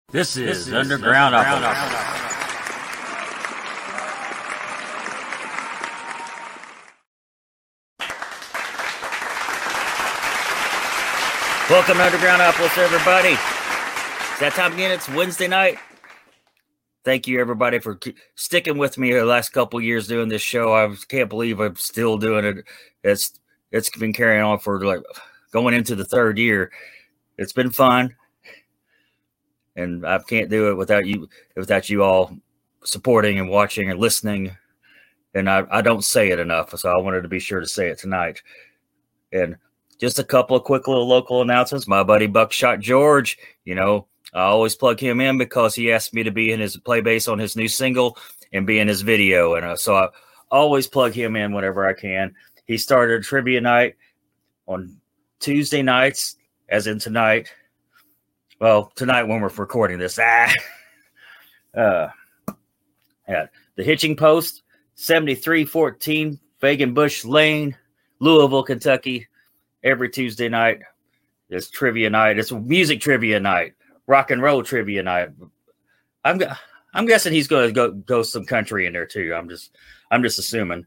This is Underground Opera. Welcome to Undergroundopolis, everybody. It's that time again. It's Wednesday night. Thank you, everybody, for sticking with me the last couple years doing this show. I can't believe I'm still doing it. It's been carrying on for like going into the third year. It's been fun, and I can't do it without you all supporting and watching and listening. And I don't say it enough, so I wanted to be sure to say it tonight. And just a couple of quick little local announcements. My buddy Buckshot George, I always plug him in because he asked me to be in his play bass on his new single and be in his video. And so I always plug him in whenever I can. He started a trivia night on Tuesday nights, as in tonight. Well, tonight when we're recording this. At the Hitching Post, 7314 Fagan Bush Lane, Louisville, Kentucky. Every Tuesday night is trivia night. It's music trivia night, rock and roll trivia night. I'm guessing he's going to go some country in there too. I'm just assuming.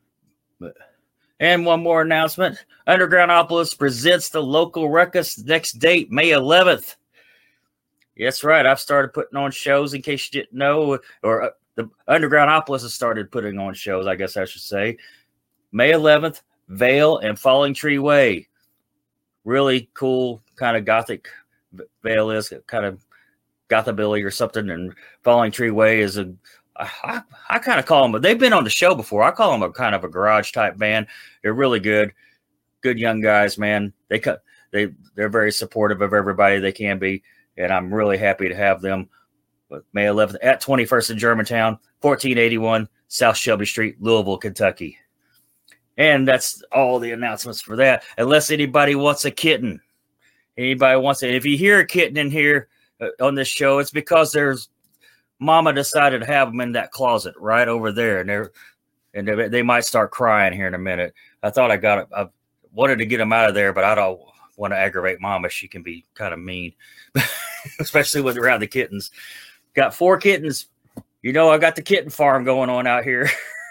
And one more announcement: Undergroundopolis presents the local ruckus next date, May 11th. That's right. I've started putting on shows. In case you didn't know, or the Undergroundopolis has started putting on shows, I guess I should say. May 11th. Vale and Falling Tree Way. Really cool kind of gothic. Vale is kind of gothabilly or something, and Falling Tree Way is I kind of call them, but they've been on the show before. I call them a kind of a garage type band. They're really good young guys, man. They're very supportive of everybody they can be, and I'm really happy to have them. But May 11th at 21st in Germantown, 1481 South Shelby Street, Louisville, Kentucky. And that's all the announcements for that. Unless anybody wants a kitten. Anybody wants it. If you hear a kitten in here on this show, it's because there's Mama decided to have them in that closet right over there. And they might start crying here in a minute. I wanted to get them out of there, but I don't want to aggravate Mama. She can be kind of mean, especially with around the kittens. Got 4 kittens. I got the kitten farm going on out here.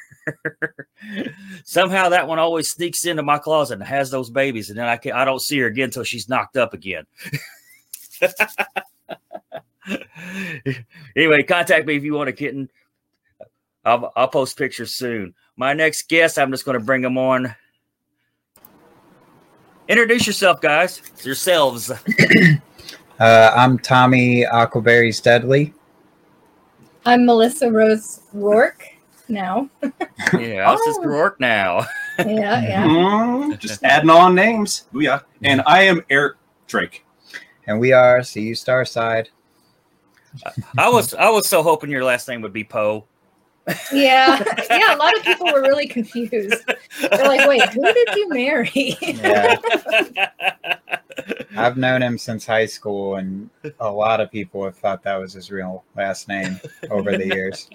Somehow that one always sneaks into my closet and has those babies, and then I don't see her again until she's knocked up again. Anyway, contact me if you want a kitten. I'll post pictures soon. My next guest, I'm just going to bring them on. Introduce yourself, guys. Yourselves. I'm Tommy Aquaberries Deadly. I'm Melissa Rose Rourke. Now. Yeah, this is Rourke now. Yeah. Just adding on names. Booyah. And I am Eric Drake. And we are CU Starside. I was so hoping your last name would be Poe. Yeah. A lot of people were really confused. They're like, wait, who did you marry? Yeah. I've known him since high school, and a lot of people have thought that was his real last name over the years.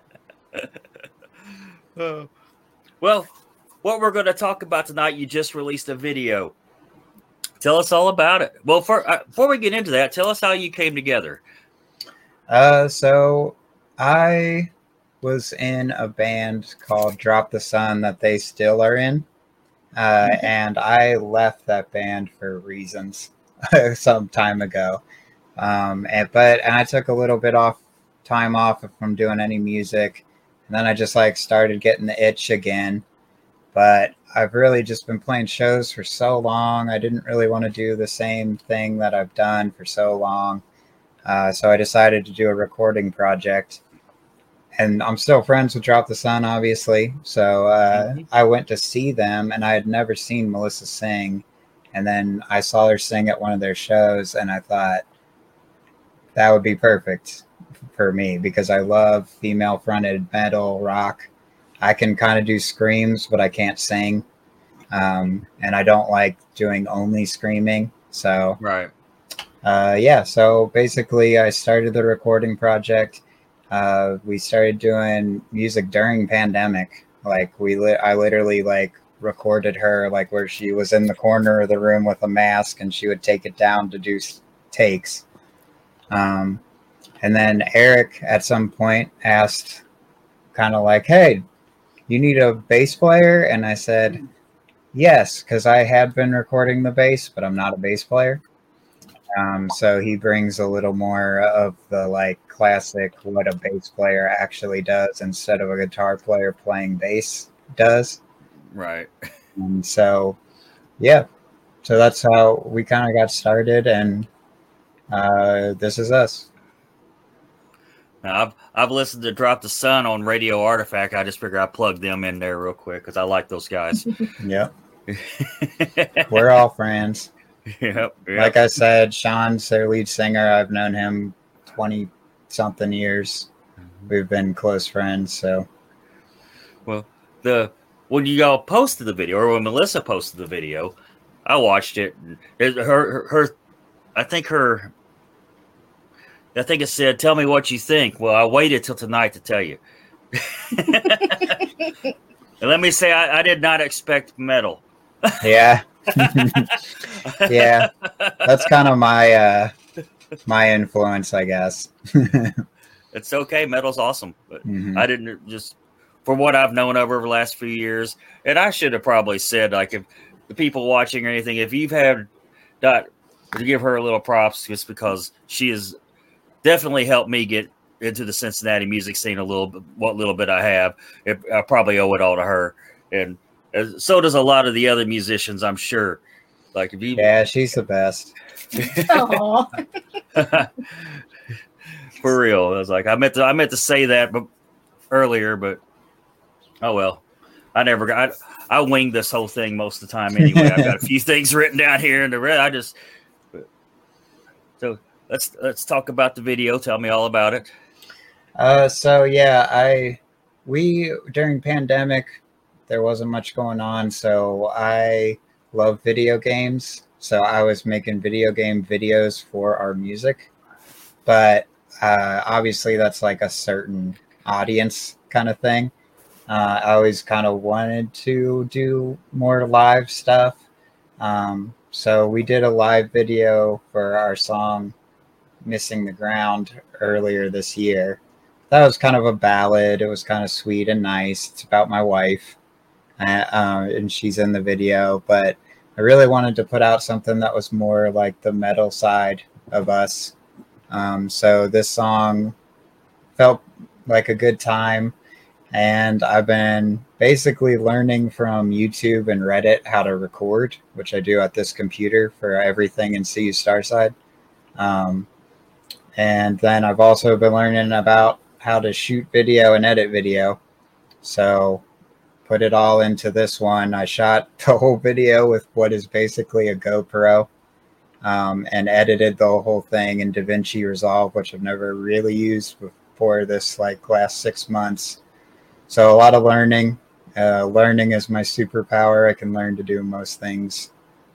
Well, what we're going to talk about tonight, you just released a video. Tell us all about it. Well, before we get into that, tell us how you came together. So I was in a band called Drop the Sun that they still are in. And I left that band for reasons some time ago. And I took a little bit time off from doing any music. And then I just started getting the itch again. But I've really just been playing shows for so long. I didn't really want to do the same thing that I've done for so long. So I decided to do a recording project. And I'm still friends with Drop the Sun, obviously. So I went to see them, and I had never seen Melissa sing. And then I saw her sing at one of their shows, and I thought that would be perfect for me because I love female-fronted metal, rock. I can kind of do screams, but I can't sing. And I don't like doing only screaming. So, right. So basically I started the recording project. We started doing music during pandemic. I literally recorded her where she was in the corner of the room with a mask, and she would take it down to do takes. And then Eric at some point asked, kind of like, hey, you need a bass player? And I said, yes, because I had been recording the bass, but I'm not a bass player. So he brings a little more of the like classic what a bass player actually does instead of a guitar player playing bass does. Right. And so, yeah, so that's how we kind of got started, and this is us. Now, I've listened to Drop the Sun on Radio Artifact. I just figured I'd plug them in there real quick because I like those guys. Yep. We're all friends. Yep. Like I said, Sean's their lead singer. I've known him 20 something years. We've been close friends. So, well, when you all posted the video, or when Melissa posted the video, I watched it. I think it said, "Tell me what you think." Well, I waited till tonight to tell you. And let me say, I did not expect metal. yeah. Yeah, that's kind of my influence, I guess. It's okay. Metal's awesome. But Mhm. I didn't just, for what I've known over the last few years, and I should have probably said, like, if the people watching or anything, if you've had to give her a little props just because she has definitely helped me get into the Cincinnati music scene a little bit, what little bit I have. I probably owe it all to her. And so does a lot of the other musicians, I'm sure. Like if you, Yeah, she's the best. Aw. For real. I was like, I meant to say that earlier, but oh well. I winged this whole thing most of the time anyway. I've got a few things written down here, and the rest so let's talk about the video. Tell me all about it. So yeah, we during pandemic there wasn't much going on, so I love video games. So I was making video game videos for our music, but obviously that's like a certain audience kind of thing. I always kind of wanted to do more live stuff. So we did a live video for our song Missing the Ground earlier this year. That was kind of a ballad. It was kind of sweet and nice. It's about my wife, and she's in the video. But I really wanted to put out something that was more like the metal side of us. So this song felt like a good time. And I've been basically learning from YouTube and Reddit how to record, which I do at this computer for everything in CU Starside. And then I've also been learning about how to shoot video and edit video. So put it all into this one. I shot the whole video with what is basically a GoPro, and edited the whole thing in DaVinci Resolve, which I've never really used before this like last 6 months. So a lot of learning. Learning is my superpower. I can learn to do most things.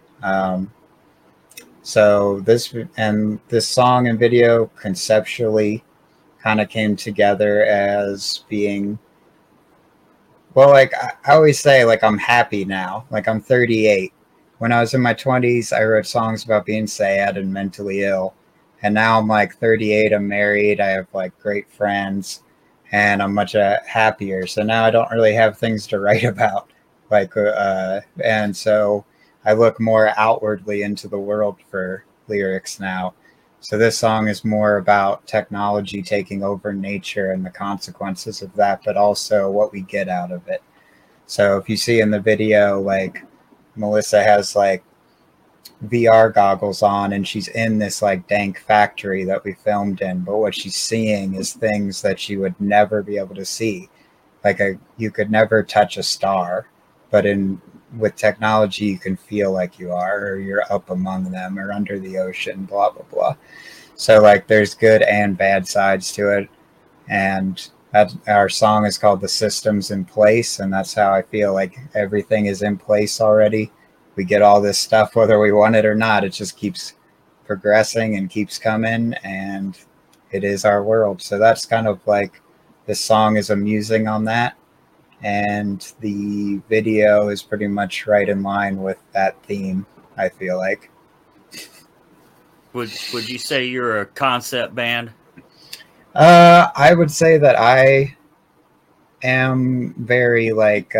So this song and video conceptually kind of came together as being, well, like I always say, like I'm happy now. Like I'm 38. When I was in my 20s, I wrote songs about being sad and mentally ill. And now I'm like 38. I'm married. I have like great friends. And I'm much happier. So now I don't really have things to write about. And so I look more outwardly into the world for lyrics now. So this song is more about technology taking over nature and the consequences of that, but also what we get out of it. So if you see in the video, like Melissa has like VR goggles on and she's in this like dank factory that we filmed in, but what she's seeing is things that you would never be able to see. You could never touch a star, but with technology you can feel like you are, or you're up among them or under the ocean, blah blah blah. So like there's good and bad sides to it, and our song is called The System's in Place, and that's how I feel like everything is in place already. We get all this stuff whether we want it or not. It just keeps progressing and keeps coming, and it is our world. So that's kind of like this song is a musing on that, and the video is pretty much right in line with that theme, I feel like. Would you say you're a concept band? I would say that I am very like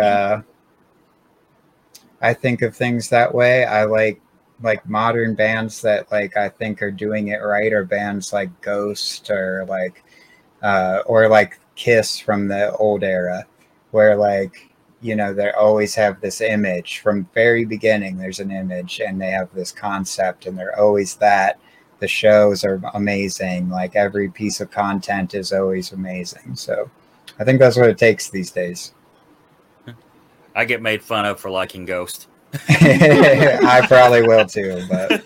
I think of things that way. I like modern bands that like I think are doing it right, or bands like Ghost or like Kiss from the old era, where like they always have this image from very beginning. There's an image, and they have this concept, and they're always that. The shows are amazing. Like every piece of content is always amazing. So I think that's what it takes these days. I get made fun of for liking Ghost. I probably will too, but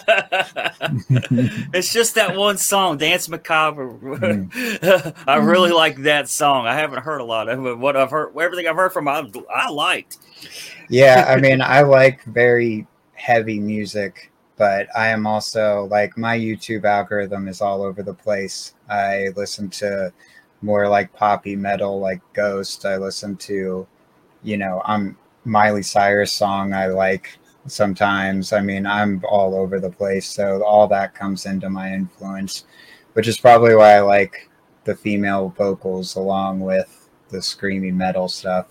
it's just that one song, Dance Macabre. I really like that song. I haven't heard a lot of it, but what I've heard, everything I've heard from I liked. Yeah, I mean, I like very heavy music, but I am also like my YouTube algorithm is all over the place. I listen to more like poppy metal, like Ghost. I listen to, I'm Miley Cyrus song I like sometimes. I mean, I'm all over the place, so all that comes into my influence, which is probably why I like the female vocals along with the screamy metal stuff.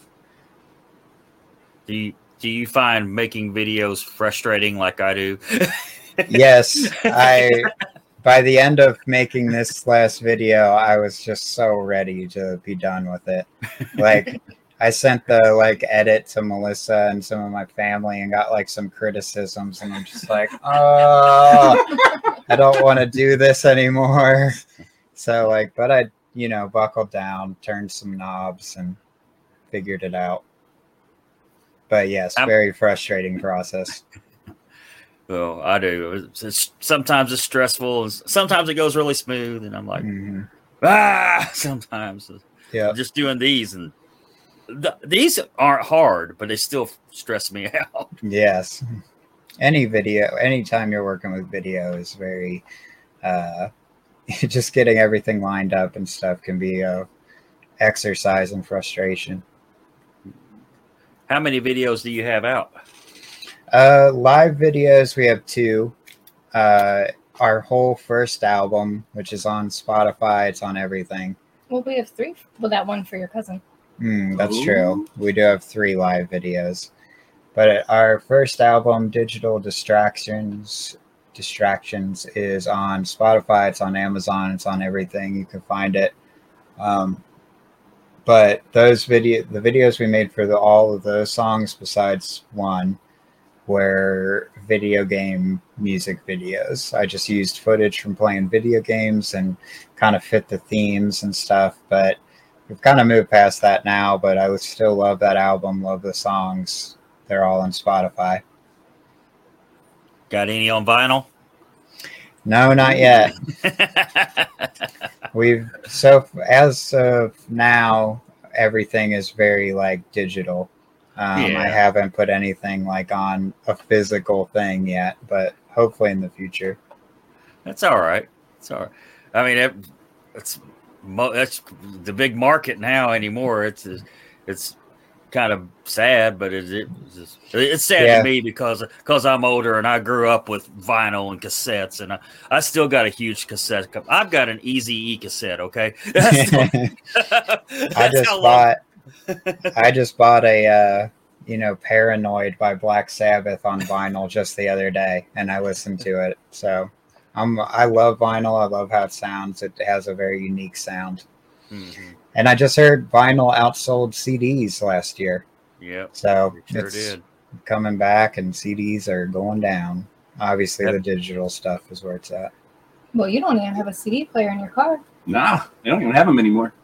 Do you find making videos frustrating like I do? Yes, by the end of making this last video, I was just so ready to be done with it. Like I sent the like edit to Melissa and some of my family and got like some criticisms, and I'm just like, oh, I don't want to do this anymore. So like, but I, buckled down, turned some knobs, and figured it out. But yes, very frustrating process. Well, I do. Sometimes it's stressful, and sometimes it goes really smooth, and I'm like, sometimes just doing these, and these aren't hard, but they still stress me out. Yes. Anytime you're working with video is very, just getting everything lined up and stuff can be a exercise in frustration. How many videos do you have out? Live videos, we have 2. Our whole first album, which is on Spotify, it's on everything. Well, we have 3. Well, that one for your cousin. That's true. We do have 3 live videos. But our first album, Digital Distractions, is on Spotify. It's on Amazon. It's on everything. You can find it. But the videos we made for all of those songs, besides one, were video game music videos. I just used footage from playing video games and kind of fit the themes and stuff. But we've kind of moved past that now. But I would still love that album. Love the songs. They're all on Spotify. Got any on vinyl? No, not yet. As of now, everything is very like digital. I haven't put anything like on a physical thing yet, but hopefully in the future. That's all right. It's all right. I mean, that's the big market now anymore. It's kind of sad, but it's sad to me because I'm older and I grew up with vinyl and cassettes, and I still got a huge cassette. I've got an Eazy-E cassette. Okay, I just bought a Paranoid by Black Sabbath on vinyl just the other day, and I listened to it. So I love vinyl. I love how it sounds. It has a very unique sound. Mm-hmm. And I just heard vinyl outsold CDs last year. Yeah. So it sure did. Coming back, and CDs are going down. Obviously, the digital stuff is where it's at. Well, you don't even have a CD player in your car. Nah, they don't even have them anymore.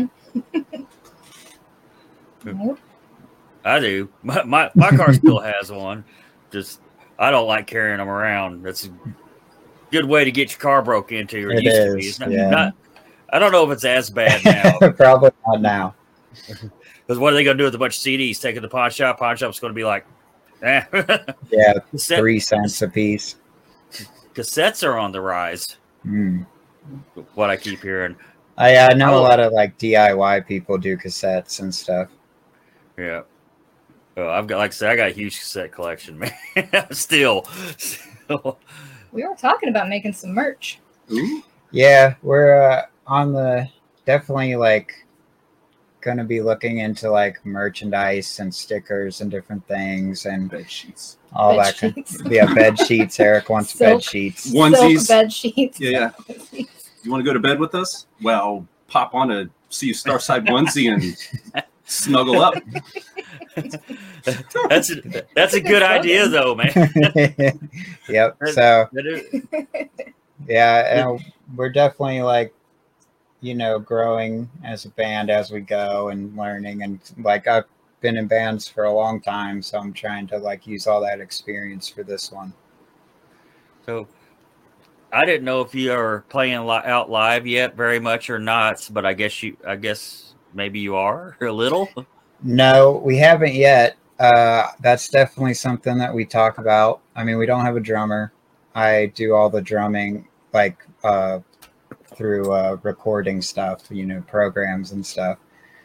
Nope. I do. My car still has one. Just I don't like carrying them around. That's a good way to get your car broke into. It is. I don't know if it's as bad now. Probably not now. Because what are they going to do with a bunch of CDs? Take it to the pawn shop. Pawn shop's going to be like, Yeah, 3 cents a piece. Cassettes are on the rise. What I keep hearing. I know a lot of like DIY people do cassettes and stuff. Yeah. Oh, I've got, like I said, I got a huge cassette collection, man. Still. We were talking about making some merch. Yeah, we're on the definitely like going to be looking into like merchandise and stickers and different things and Bed sheets. all Bed that kind. sheets. Yeah, bed sheets. Eric wants Silk. bed sheets. Onesies. Silk bed sheets. Yeah. You want to go to bed with us? Well, pop on a See You Starside onesie and snuggle up. That's a good idea, though, man. Yep. So yeah, and we're definitely like, you know, growing as a band as we go and learning, and like I've been in bands for a long time, so I'm trying to like use all that experience for this one. So I didn't know if you are playing out live yet very much or not, but I guess maybe you are a little. No, we haven't yet. That's definitely something that we talk about. I mean, we don't have a drummer. I do all the drumming like through recording stuff, you know, programs and stuff.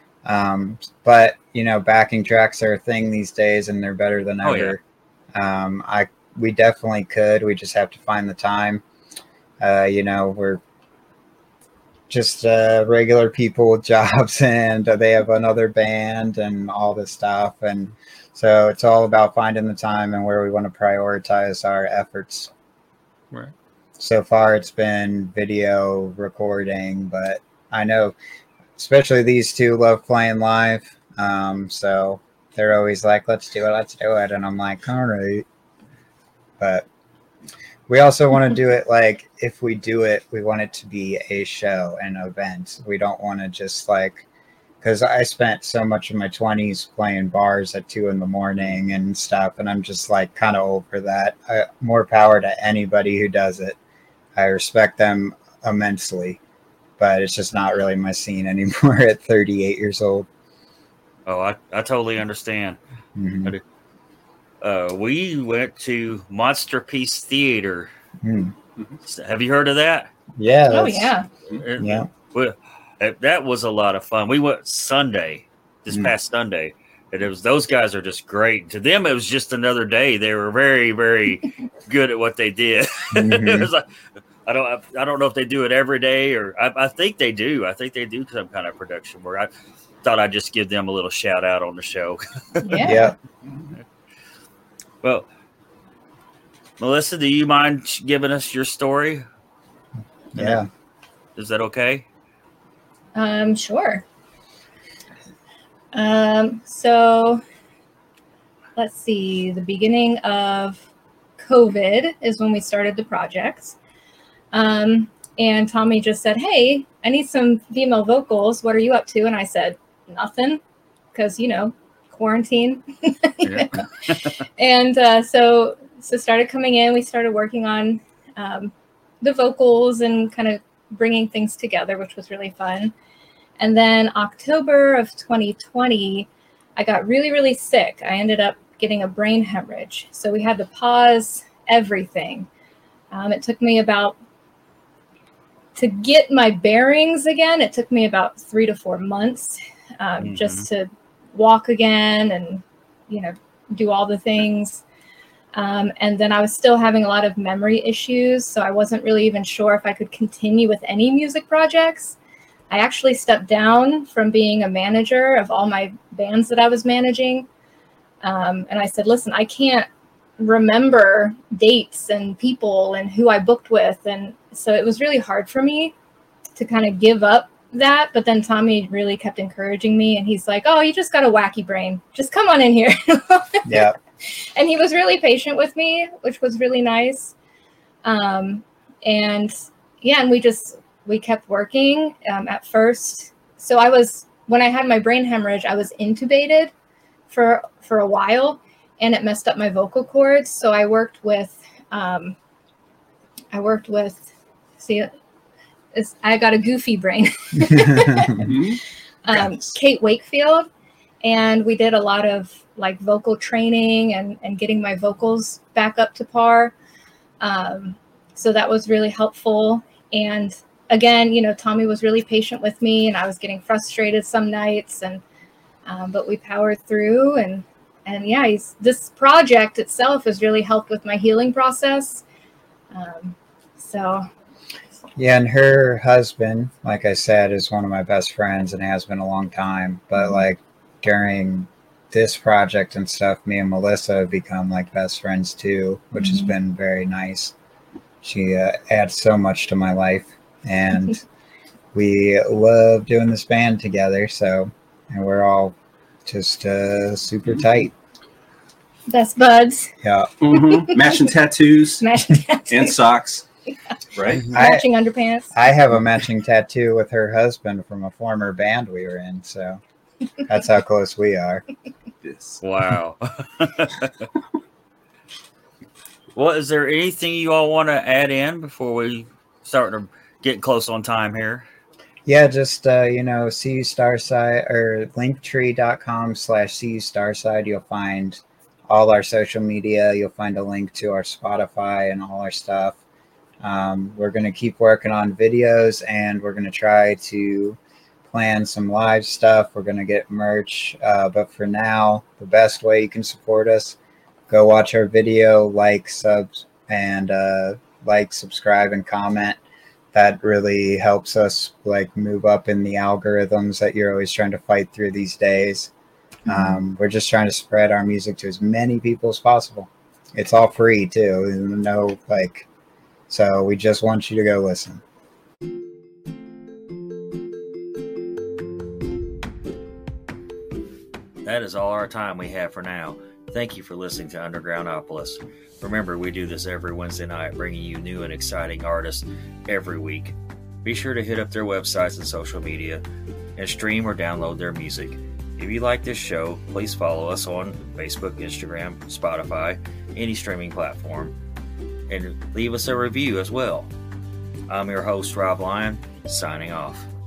But you know, backing tracks are a thing these days, and they're better than ever. Yeah. We definitely could. We just have to find the time. You know, we're just regular people with jobs, and they have another band and all this stuff, and so it's all about finding the time and where we want to prioritize our efforts. Right. So far it's been video recording, but I know especially these two love playing live, so they're always like, let's do it, and I'm like, all right. But we also want to do it like, if we do it, we want it to be a show, an event. We don't want to just like, because I spent so much of my 20s playing bars at 2 a.m. and stuff, and I'm just like kind of over that. More power to anybody who does it. I respect them immensely, but it's just not really my scene anymore at 38 years old. Oh, I totally understand. Mm-hmm. We went to Monster Piece Theater. Mm-hmm. Have you heard of that? Yeah. Oh, yeah. Yeah. Well, that was a lot of fun. We went Sunday, this past Sunday, and it was, those guys are just great. To them, it was just another day. They were very, very good at what they did. Mm-hmm. It was like, I don't know if they do it every day, or I think they do. I think they do some kind of production work. I thought I'd just give them a little shout out on the show. Yeah. Well, Melissa, do you mind giving us your story? Yeah. Is that okay? Sure. So let's see. The beginning of COVID is when we started the project. And Tommy just said, "Hey, I need some female vocals. What are you up to?" And I said, "Nothing," because, you know, quarantine. Yeah. And so started coming in. We started working on the vocals and kind of bringing things together, which was really fun. And then October of 2020, I got really, really sick. I ended up getting a brain hemorrhage. So we had to pause everything. It took me to get my bearings again, it took me about 3 to 4 months just to walk again and, you know, do all the things. And then I was still having a lot of memory issues, so I wasn't really even sure if I could continue with any music projects. I actually stepped down from being a manager of all my bands that I was managing. And I said, listen, I can't remember dates and people and who I booked with. And so it was really hard for me to kind of give up that. But then Tommy really kept encouraging me, and he's like, "Oh, you just got a wacky brain. Just come on in here." Yeah. And he was really patient with me, which was really nice. And yeah, and we kept working at first. So when I had my brain hemorrhage, I was intubated for a while, and it messed up my vocal cords. So I worked with I got a goofy brain. Kate Wakefield. And we did a lot of like vocal training and getting my vocals back up to par. So that was really helpful. And again, you know, Tommy was really patient with me, and I was getting frustrated some nights, but we powered through, and yeah, this project itself has really helped with my healing process. So Yeah, and her husband, like I said, is one of my best friends and has been a long time. But like during this project and stuff, me and Melissa have become like best friends too, which has been very nice. She adds so much to my life, and we love doing this band together. So, and we're all just super tight. Best buds. Yeah, Matching tattoos Matching tattoos. and socks, right? Matching underpants. I have a matching tattoo with her husband from a former band we were in. So that's how close we are. Yes. Wow. Well, is there anything you all want to add in before we start to get close on time here? Yeah, just CU Starside or linktree.com/CU Starside. You'll find all our social media. You'll find a link to our Spotify and all our stuff. We're going to keep working on videos, and we're going to try to plan some live stuff. We're going to get merch. But for now, the best way you can support us, go watch our video, subscribe, and comment. That really helps us move up in the algorithms that you're always trying to fight through these days. We're just trying to spread our music to as many people as possible. It's all free too. So we just want you to go listen. That is all our time we have for now. Thank you for listening to Undergroundopolis. Remember, we do this every Wednesday night, bringing you new and exciting artists every week. Be sure to hit up their websites and social media and stream or download their music. If you like this show, please follow us on Facebook, Instagram, Spotify, any streaming platform, and leave us a review as well. I'm your host, Rob Lyon, signing off.